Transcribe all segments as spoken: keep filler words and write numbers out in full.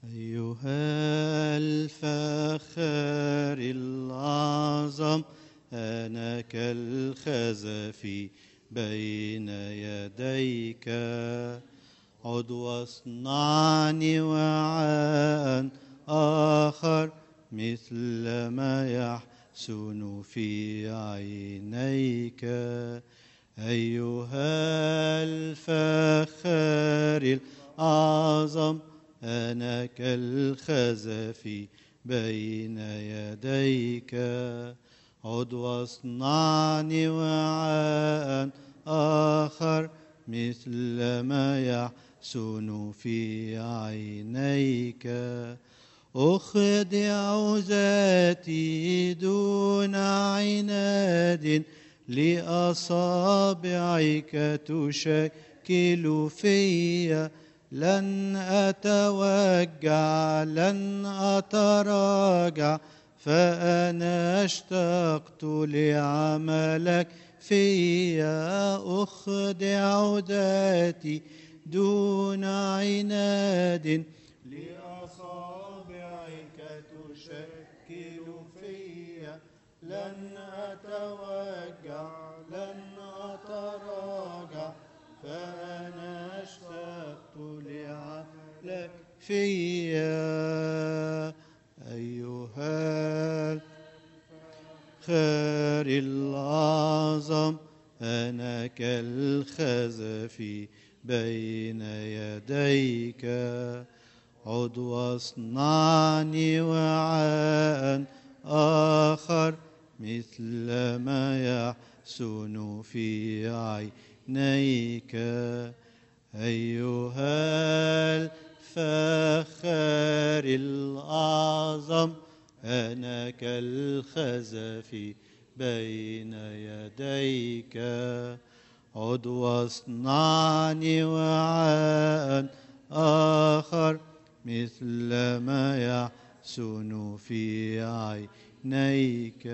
أيها الفخار الأعظم أنا كالخزف بين يديك عد واصنعني وعاء آخر مثل ما يحسن في عينيك أيها الفخار الأعظم أنا كالخزف بين يديك عد واصنعني وعاء آخر مثل ما يحسن في عينيك أخدع ذاتي دون عناد لأصابعك تشكل في لن أتوجع لن أتراجع فأنا اشتقت لعملك في أخدع ذاتي دون عناد لأصابعك تشكل في لن أتوجع لن أتراجع فأنا اشتقت لعملك في أيها الفخار الأعظم أنا كالخزف بين يديك عد واصنعني وعاء آخر مثل ما يحسن في عينيك أيها الفخار الأعظم أنا كالخزف بين يديك عد واصنعني وعاء آخر مثل ما يحسن في عينيك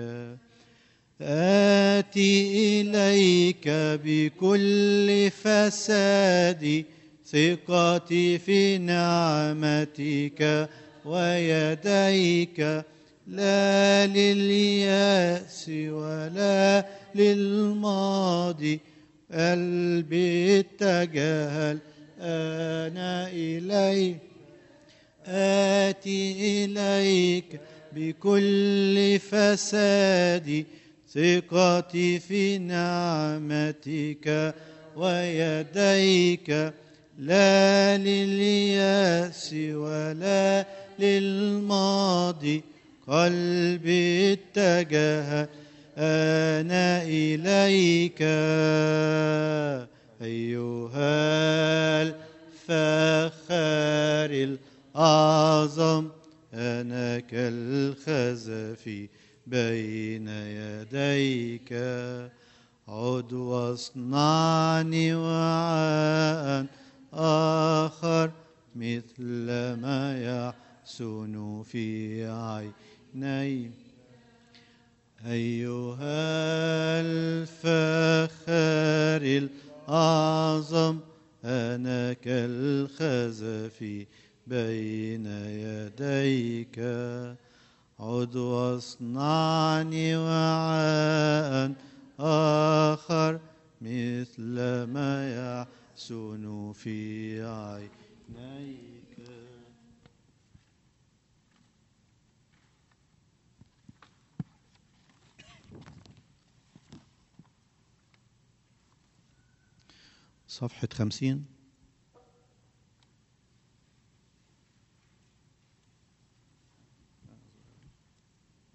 آتي إليك بكل فسادي ثقتي في نعمتك ويديك لا لليأس ولا للماضي قلبي اتجه أنا إليك آتي إليك بكل فسادي ثقتي في نعمتك ويديك لا لليأس ولا للماضي قلبي اتجه أنا إليك أيها الفخار الأعظم أنا كالخزف بين يديك عد واصنعني وعاء آخر مثل ما يحسن في عيني أيها الفخار الأعظم أنا كالخزف بين يديك عد واصنعني وعاء آخر مثل ما يحسن في عينيك. صفحة خمسين.